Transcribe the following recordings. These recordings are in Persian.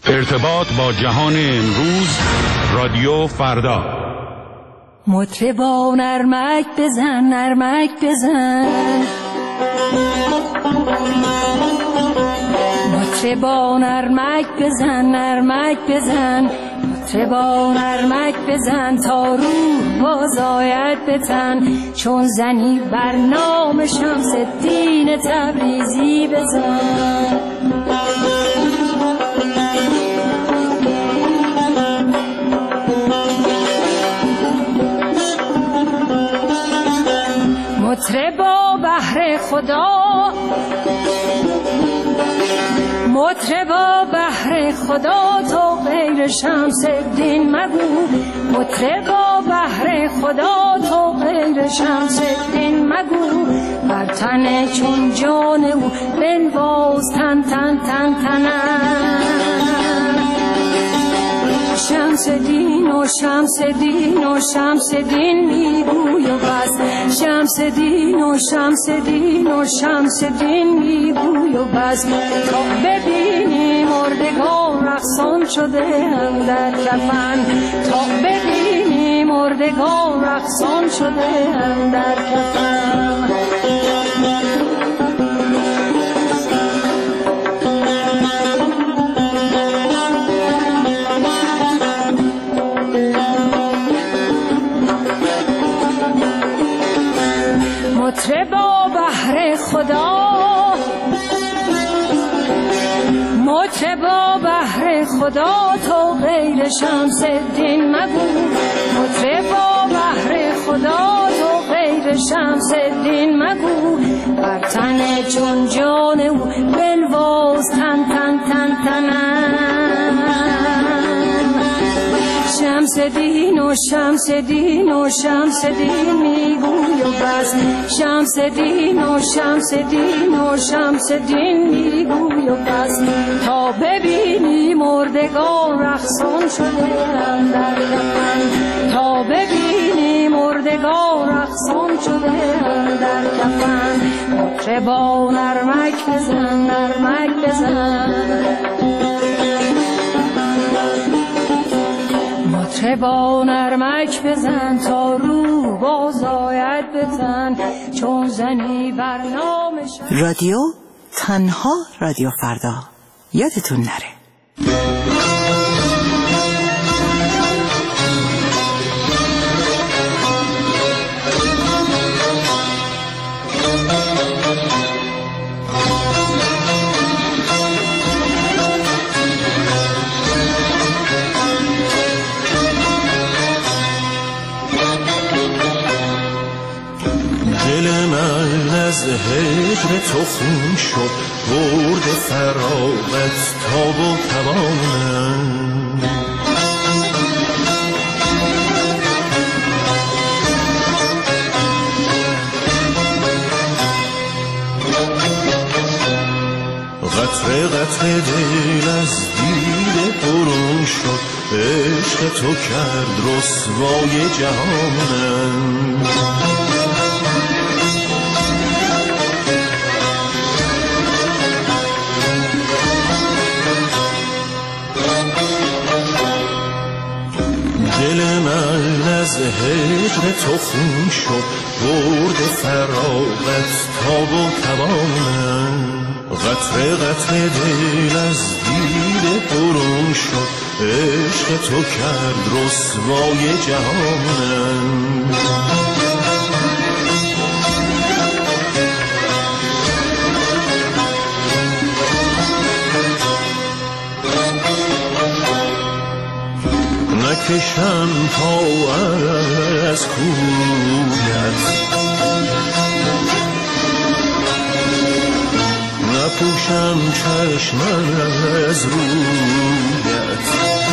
ارتباط با جهان امروز، رادیو فردا. مطربا نرمک بزن، نرمک بزن، مطربا نرمک بزن، نرمک بزن، مطربا نرمک بزن تا روح باز آید به تن، چون زنی بر نام شمس الدین تبریزی بزن. مطربا بهر خدا، مطربا بهر خدا تو غیر شمس الدین مگو، مطربا بهر خدا تو غیر شمس الدین مگو، بر تن چون جان او بنواز تن تن تن تنم، شمس دین و شمس دین و شمس دین میگوی و بس، شمس دین و شمس دین و شمس دین میگوی و بس، تا ببینی مردگان رقصان شده اندر کفن، تا ببینی مردگان رقصان شده اندر کفن. مطربا بهر خدا، مطربا بهر خدا تو غیر شمس الدین مگو، مطربا بهر خدا تو غیر شمس الدین مگو، بر تن چون جان او بنواز تن تن تن تنم، شمس دین و شمس دین و شمس دین میگوی و بس، شمس دین و شمس دین و شمس دین میگوی و بس، تا ببینی مردگان رقصان شده اندر کفن، تا ببینی مردگان رقصان شده اندر کفن. مطربا نرمک بزن، نرمک بزن، مطربا نرمک بزن تا روح باز آید به تن، چون زنی بر نام رادیو تنها رادیو فردا. یادتون نره. از هجر تو خون شد، برد فراغت تاب و توانم، قطره قطره دل از دیده برون شد، عشق تو کرد رسوای جهانم. دل من از هجر تو خون شد، برد فراغت تاب و توانم، قطره قطره دل از دیده برون شد، عشق تو کرد رسوای جهانم. نکشم پا از کویت، نپوشم چشم از رویت،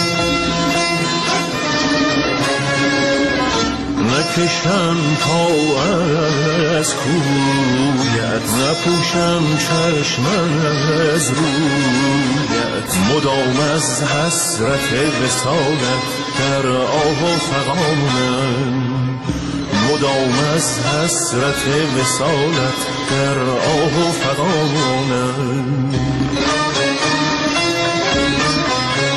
نکشم پا از کویت، نپوشم چشم از رویت، مدام از حسرت وصالت در آه و فغانم، مدام از حسرت وصالت در آه و فغانم.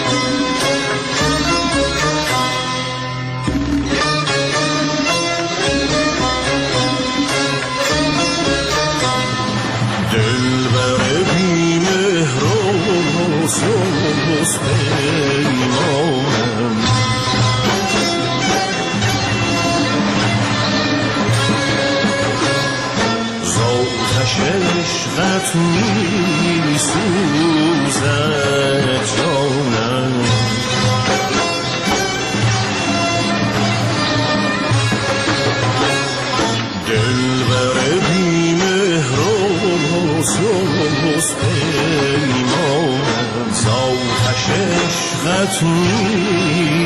سوز پیمانم زاتش عشقت می سوزد جانم دلبر بی مهر و سوز پیمانم زاتش عشقت می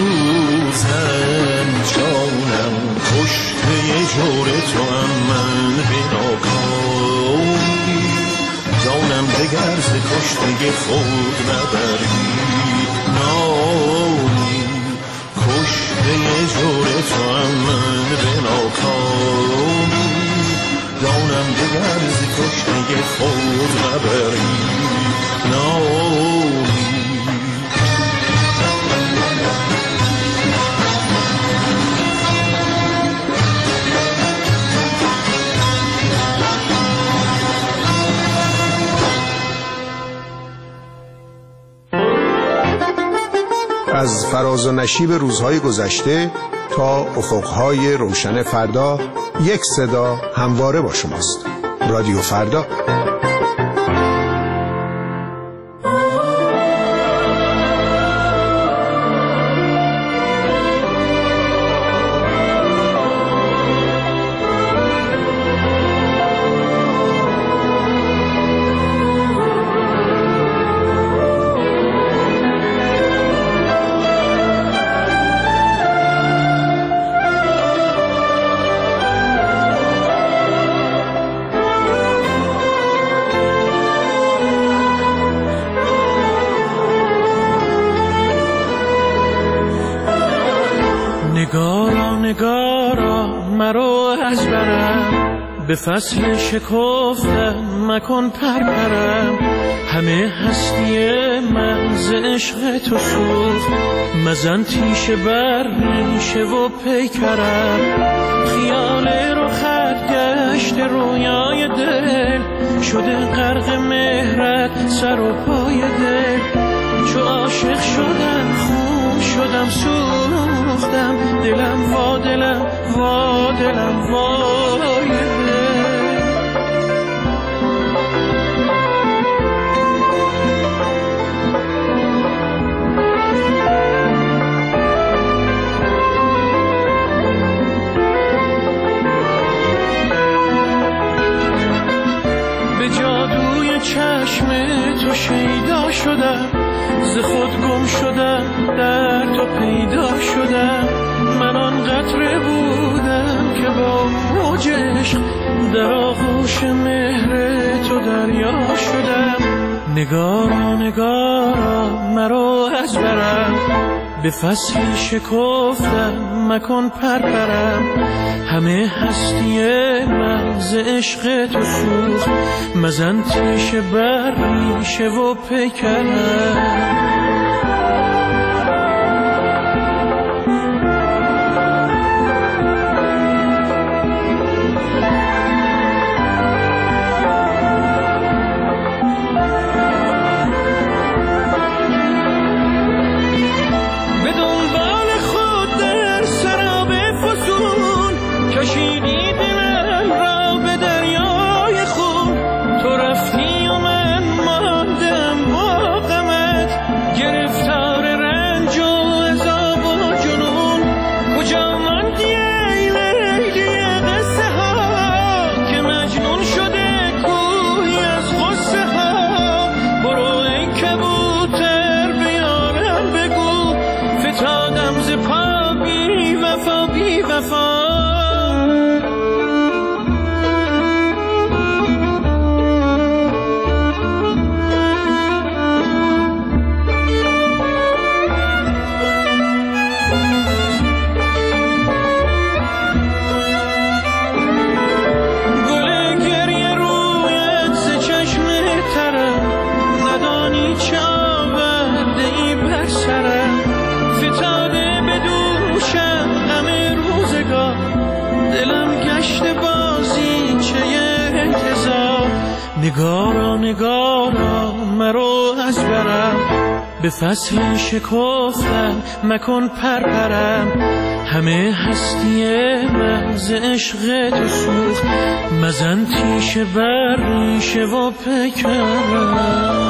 سوزد جانم کشته جور تو هم من بناکاری جانم دگر ز کشته خود نبری ناری کشته جور تو هم من بناکاری جانم دگر ز کشته خود نبری ناری از فراز و نشیب روزهای گذشته تا افقهای روشن فردا یک صدا همواره با شماست. رادیو فردا. نگارا مرو از برم به فصل شکفتم مکن پرپرم همه هستی من ز عشق تو سوخت مزن تیشه بر ریشه و پیکرم خیال رخت گشت رویای دل شده غرق مهرت سر و پای دل چو عاشق شدم خون شدم سوختم دلم وا دلم وا دلم وای به جادوی چشم تو شیدا شدم ز خود گم شدم در تو پیدا شدم من آن قطره بودم که با موج عشق در آغوش مهر تو دریا شدم نگارا نگارا مرو از برم به فصلی شکفتم مکن پرپرم همه هستی من ز عشق تو سوخت مزن تیشه بر ریشه و پیکرم مرو از برم، به فصل شکفتن مکن پرپرم. همه هستی من ز عشق تو سوخت، مزن تیشه بر ریشه و پیکرم.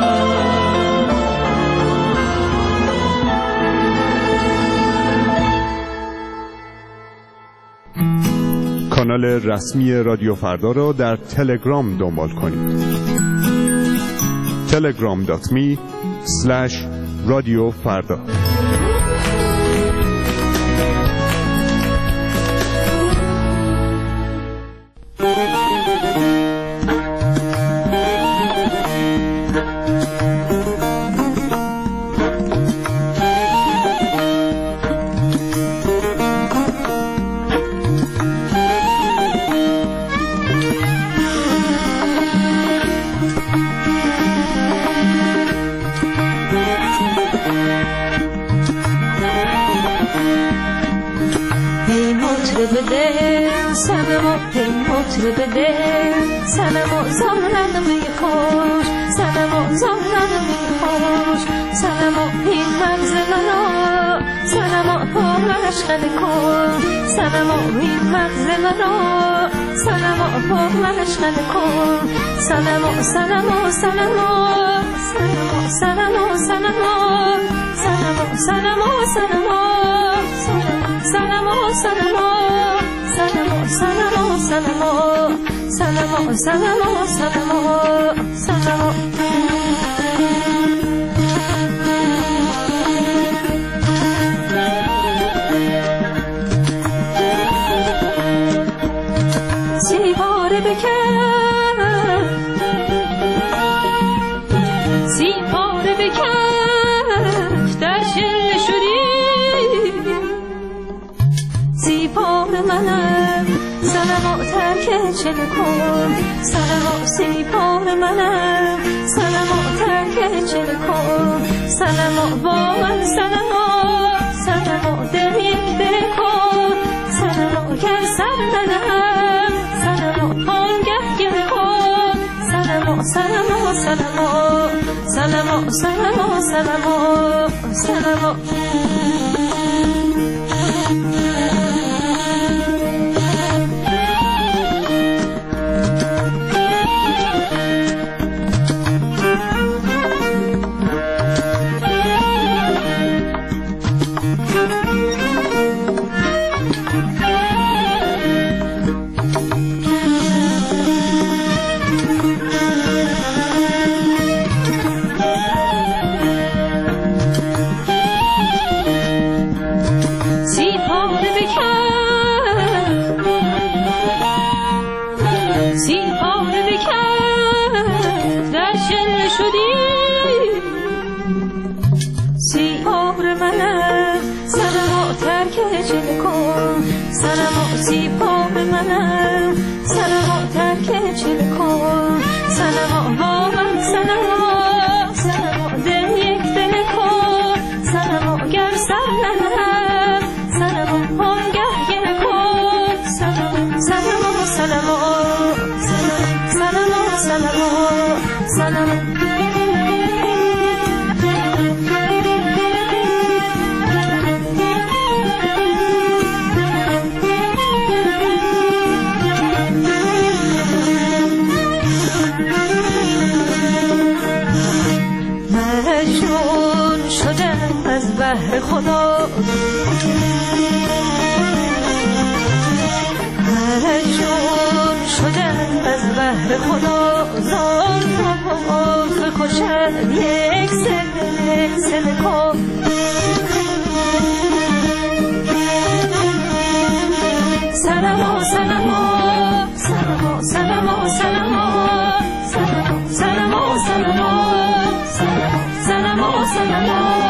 کانال رسمی رادیو فردا را در تلگرام دنبال کنید. telegram.me/رادیوفردا. سلام زارن میخوش، سلام زارن میخوش، سلام این منزلنا، سلام پرش خلکن، سلام این منزلنا، سلام پرش خلکن، سلام سلام سلام سلام سلام سلام سلام سلام سلام سلام سلام سلام سلام سیباره بکن، سیباره بکن در شل شدی، سیباره منم سلام ترک چل کن، سلام سیبار منم سلام ترک چل کن، سلام با من سلام دل یک دل کن، سلام گر سر ندهم سلام آنگه گل کن، سلام سلام سلام سلام سلام سلام سلام خدا مجنون شدم از بحر خدا، زان بکشد یک سل کن، سلام سلام سلام سلام سلام سلام سلام سلام سلام سلام